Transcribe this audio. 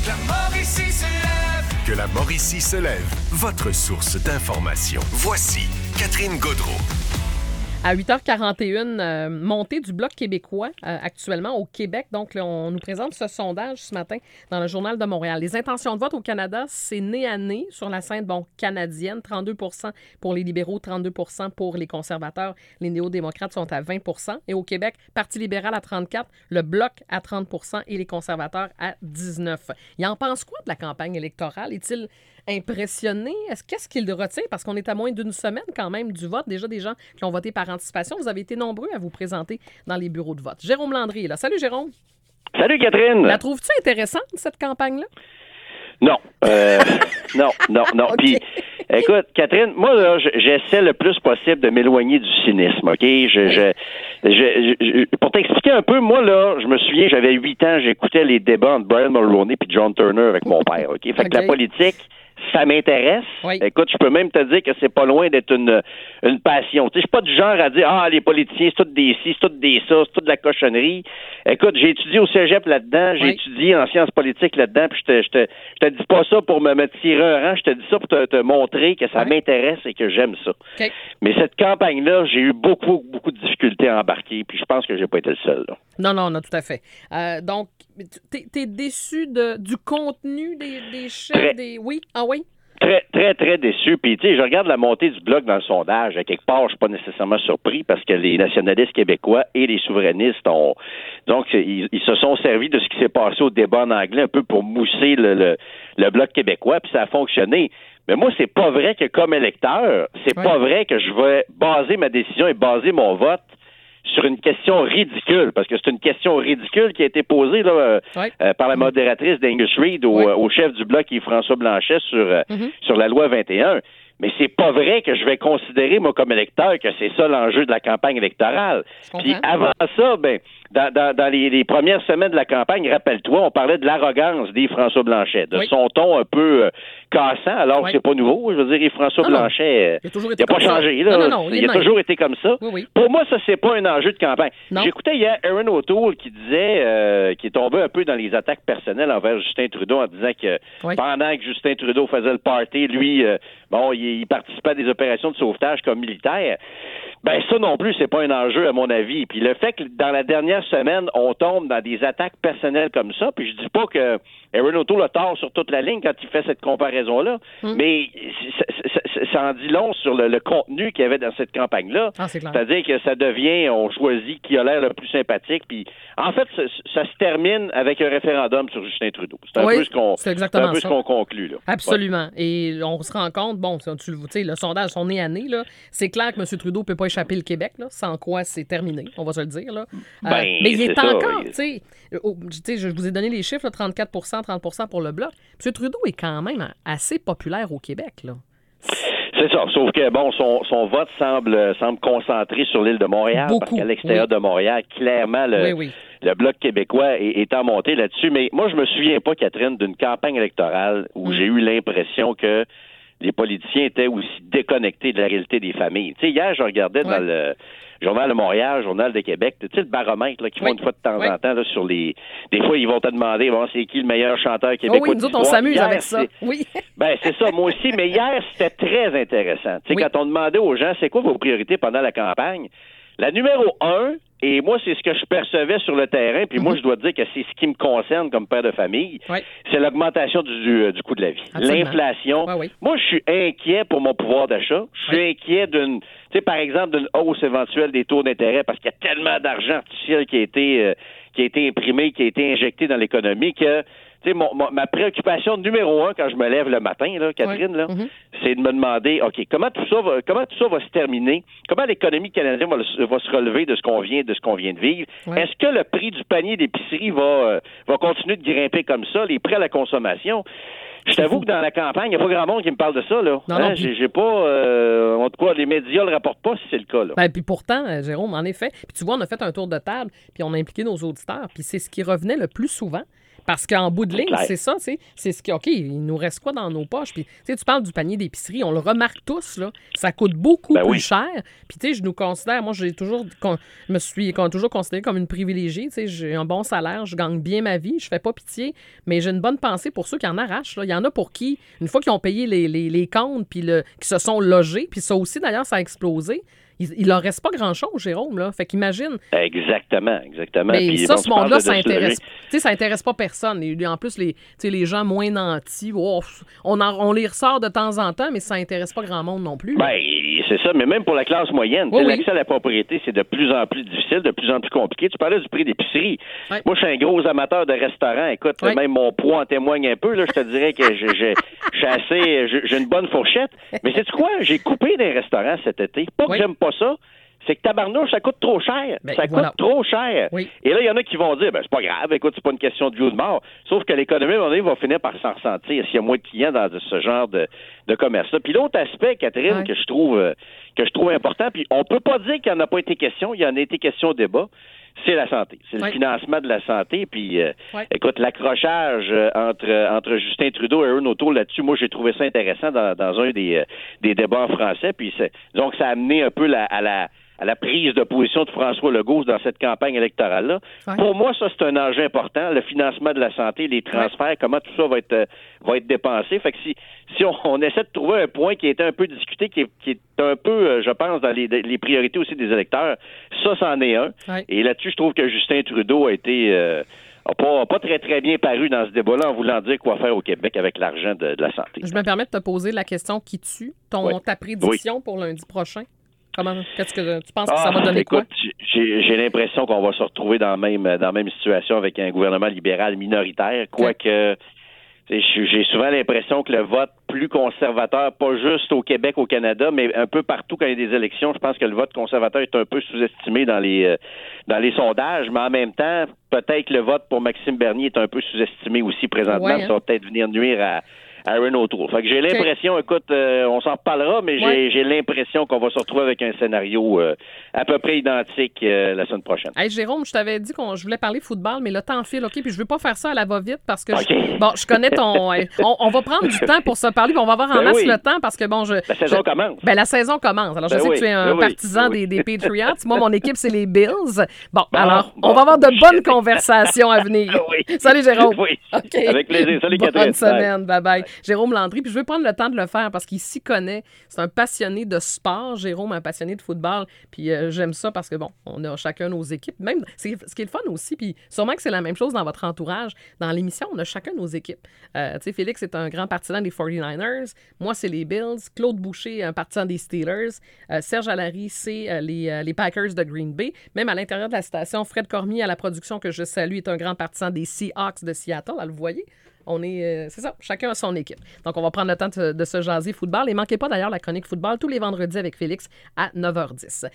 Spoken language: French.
La Mauricie se lève. Que la Mauricie se lève, votre source d'information. Voici Catherine Gaudreault. À 8h41, montée du Bloc québécois actuellement au Québec. Donc, là, on nous présente ce sondage ce matin dans le Journal de Montréal. Les intentions de vote au Canada, c'est nez à nez sur la scène canadienne. 32 pour les libéraux, 32 pour les conservateurs. Les néo-démocrates sont à 20 Et au Québec, Parti libéral à 34 le Bloc à 30 et les conservateurs à 19 Il en pense quoi de la campagne électorale? Est-il impressionné? Qu'est-ce qu'il retient? Parce qu'on est à moins d'une semaine quand même du vote. Déjà des gens qui ont voté par anticipation. Vous avez été nombreux à vous présenter dans les bureaux de vote. Jérôme Landry est là. Salut Jérôme. Salut Catherine. La trouves-tu intéressante, cette campagne-là? Non. Non. Okay. Puis, écoute, Catherine, moi, là, j'essaie le plus possible de m'éloigner du cynisme, OK? Pour t'expliquer un peu, moi, là, je me souviens, j'avais 8 ans, j'écoutais les débats entre Brian Mulroney et John Turner avec mon père, OK? Fait que la politique, ça m'intéresse. Oui. Écoute, je peux même te dire que c'est pas loin d'être une passion. Tu sais, je suis pas du genre à dire, les politiciens, c'est tout des ci, c'est tout des ça, c'est tout de la cochonnerie. Écoute, j'ai étudié au cégep là-dedans, j'ai étudié en sciences politiques là-dedans, puis je te dis pas ça pour me tirer un rang, je te dis ça pour te montrer que ça m'intéresse et que j'aime ça. Okay. Mais cette campagne-là, j'ai eu beaucoup de difficultés à embarquer, puis je pense que j'ai pas été le seul, là. Non, tout à fait. Donc, t'es déçu du contenu des chefs des... Oui? Ah oui? Très déçu. Puis, tu sais, je regarde la montée du Bloc dans le sondage. À quelque part, je suis pas nécessairement surpris parce que les nationalistes québécois et les souverainistes ils se sont servis de ce qui s'est passé au débat en anglais un peu pour mousser le Bloc québécois, puis ça a fonctionné. Mais moi, c'est pas vrai que comme électeur, c'est pas vrai que je vais baser ma décision et baser mon vote sur une question ridicule, parce que c'est une question ridicule qui a été posée là, par la modératrice d'Angus Reid au chef du Bloc, qui est François Blanchet, sur la loi 21. Mais c'est pas vrai que je vais considérer, moi, comme électeur, que c'est ça l'enjeu de la campagne électorale. Puis avant ça, dans les premières semaines de la campagne, rappelle-toi, on parlait de l'arrogance des François Blanchet, de son ton un peu cassant, alors que c'est pas nouveau. Je veux dire, François Blanchet, il n'a pas changé. Là. Non, il a toujours été comme ça. Oui. Pour moi, ça, c'est pas un enjeu de campagne. Non. J'écoutais hier Erin O'Toole qui disait, qui est tombé un peu dans les attaques personnelles envers Justin Trudeau en disant que pendant que Justin Trudeau faisait le party, lui, il participait à des opérations de sauvetage comme militaire. Ben ça non plus, c'est pas un enjeu à mon avis. Puis le fait que dans la dernière semaine, on tombe dans des attaques personnelles comme ça, puis je dis pas que Erin O'Toole a tort sur toute la ligne quand il fait cette comparaison-là, mais ça en dit long sur le contenu qu'il y avait dans cette campagne-là. C'est-à-dire que ça devient, on choisit qui a l'air le plus sympathique, puis en fait, ça se termine avec un référendum sur Justin Trudeau. C'est un peu ce qu'on conclut, là. Absolument. Et on se rend compte, tu sais, le sondage, son nez à nez, là, c'est clair que M. Trudeau peut pas échapper le Québec, là, sans quoi c'est terminé, on va se le dire, là. Mais il est encore, tu sais, je vous ai donné les chiffres, là, 34 30 pour le Bloc. M. Trudeau est quand même assez populaire au Québec, là. C'est ça, sauf que, son vote semble concentré sur l'île de Montréal, parce qu'à l'extérieur de Montréal, clairement, le Bloc québécois est en montée là-dessus. Mais moi, je me souviens pas, Catherine, d'une campagne électorale où j'ai eu l'impression que les politiciens étaient aussi déconnectés de la réalité des familles. Tu sais, hier, je regardais dans le Journal de Montréal, Journal de Québec, tu sais, le baromètre là, qu'ils font une fois de temps en temps là, sur les... Des fois, ils vont te demander, c'est qui le meilleur chanteur québécois nous autres, on s'amuse avec ça. Oui. C'est ça, moi aussi. Mais hier, c'était très intéressant. Tu sais, quand on demandait aux gens, c'est quoi vos priorités pendant la campagne, la numéro 1, et moi, c'est ce que je percevais sur le terrain, puis moi, je dois dire que c'est ce qui me concerne comme père de famille, c'est l'augmentation du coût de la vie. Absolument. L'inflation. Moi, je suis inquiet pour mon pouvoir d'achat. Je suis inquiet tu sais, par exemple, d'une hausse éventuelle des taux d'intérêt, parce qu'il y a tellement d'argent artificiel qui a été imprimé, qui a été injecté dans l'économie que... Tu sais, ma préoccupation numéro 1 quand je me lève le matin, là, Catherine, c'est de me demander, OK, comment tout ça va se terminer? Comment l'économie canadienne va se relever de ce qu'on vient de vivre? Est-ce que le prix du panier d'épicerie va continuer de grimper comme ça? Les prêts à la consommation? Je t'avoue que dans la campagne, il n'y a pas grand monde qui me parle de ça, là. Non, j'ai pas... en tout cas, les médias le rapportent pas si c'est le cas, là. Puis pourtant, Jérôme, en effet, puis tu vois, on a fait un tour de table, puis on a impliqué nos auditeurs, puis c'est ce qui revenait le plus souvent. Parce qu'en bout de ligne, clair. c'est ça, tu sais. C'est ce qui, OK, il nous reste quoi dans nos poches? Puis, tu sais, tu parles du panier d'épicerie, on le remarque tous, là. Ça coûte beaucoup Ben plus oui. cher. Puis, tu sais, je nous considère, moi, me suis toujours considérée comme une privilégiée. Tu sais, j'ai un bon salaire, je gagne bien ma vie, je fais pas pitié, mais j'ai une bonne pensée pour ceux qui en arrachent, là. Il y en a pour qui, une fois qu'ils ont payé les comptes, puis qui se sont logés, puis ça aussi, d'ailleurs, ça a explosé. Il leur reste pas grand-chose, Jérôme, là. Fait qu'imagine. Exactement. Mais Puis, ça, bon, ce tu parles monde-là, de ça se lever. intéresse. Tu sais, ça intéresse pas personne. Et en plus, les gens moins nantis, on les ressort de temps en temps, mais ça intéresse pas grand monde non plus. Ben, c'est ça, mais même pour la classe moyenne, Oui, oui. l'accès à la propriété, c'est de plus en plus difficile, de plus en plus compliqué. Tu parlais du prix d'épicerie. Ouais. Moi, je suis un gros amateur de restaurants. Écoute, Ouais. même mon poids en témoigne un peu. Là, je te dirais que j'ai une bonne fourchette. Mais sais-tu quoi? J'ai coupé des restaurants cet été. Pas que Oui. j'aime pas ça. C'est que tabarnouche, ça coûte trop cher. Ben, ça voilà. coûte trop cher. Oui. Et là, il y en a qui vont dire, ben, c'est pas grave, écoute, c'est pas une question de vie ou de mort. Sauf que l'économie, à un moment donné, va finir par s'en ressentir s'il y a moins de clients dans ce genre de commerce-là. Puis l'autre aspect, Catherine, Ouais. que je trouve important, puis on peut pas dire qu'il n'y en a pas été question, il y en a été question au débat, c'est la santé. C'est Ouais. le financement de la santé. Puis, Ouais. écoute, l'accrochage entre Justin Trudeau et Erin O'Toole là-dessus, moi, j'ai trouvé ça intéressant dans un des débats en français. Puis, donc, ça a amené un peu à la prise de position de François Legault dans cette campagne électorale-là. Ouais. Pour moi, ça, c'est un enjeu important, le financement de la santé, les transferts, comment tout ça va être dépensé. Fait que si on essaie de trouver un point qui a été un peu discuté, qui est un peu, je pense, dans les priorités aussi des électeurs, ça, c'en est un. Ouais. Et là-dessus, je trouve que Justin Trudeau a été... a pas très, très bien paru dans ce débat-là en voulant dire quoi faire au Québec avec l'argent de la santé. Je me permets de te poser la question qui tue, Oui. ta prédiction pour lundi prochain. Qu'est-ce que tu penses que ça va donner écoute, quoi? j'ai l'impression qu'on va se retrouver dans la même situation avec un gouvernement libéral minoritaire, quoique j'ai souvent l'impression que le vote plus conservateur, pas juste au Québec, au Canada, mais un peu partout quand il y a des élections, je pense que le vote conservateur est un peu sous-estimé dans les sondages, mais en même temps, peut-être que le vote pour Maxime Bernier est un peu sous-estimé aussi présentement, Ouais, hein? ça va peut-être venir nuire à Erin O'Toole. Fait que j'ai l'impression, écoute, on s'en reparlera, mais Ouais. j'ai l'impression qu'on va se retrouver avec un scénario à peu près identique la semaine prochaine. Hey, Jérôme, je t'avais dit je voulais parler football, mais le temps file, OK? Puis je veux pas faire ça à la va-vite parce que OK. je connais ton... on va prendre du temps pour se parler, puis on va avoir en Ben masse oui. le temps parce que, La saison commence. Ben, la saison commence. Alors, je Ben sais oui, que tu es un ben oui, partisan ben oui. des Patriots. Moi, mon équipe, c'est les Bills. Bon, Bon, alors, bon. on va avoir de bonnes conversations à venir. Oui. Salut, Jérôme. Oui. OK. Avec plaisir. Salut, Catherine. Bonne semaine. Bye-bye. Jérôme Landry. Puis je veux prendre le temps de le faire parce qu'il s'y connaît. C'est un passionné de sport, Jérôme, un passionné de football. Puis j'aime ça parce que, bon, on a chacun nos équipes. Même, ce qui est le fun aussi, puis sûrement que c'est la même chose dans votre entourage. Dans l'émission, on a chacun nos équipes. Tu sais, Félix est un grand partisan des 49ers. Moi, c'est les Bills. Claude Boucher, un partisan des Steelers. Serge Allary, c'est les Packers de Green Bay. Même à l'intérieur de la station, Fred Cormier, à la production que je salue, est un grand partisan des Seahawks de Seattle. Là, vous voyez? On est, c'est ça, chacun a son équipe. Donc, on va prendre le temps de se jaser football. Et manquez pas d'ailleurs la chronique football tous les vendredis avec Félix à 9h10.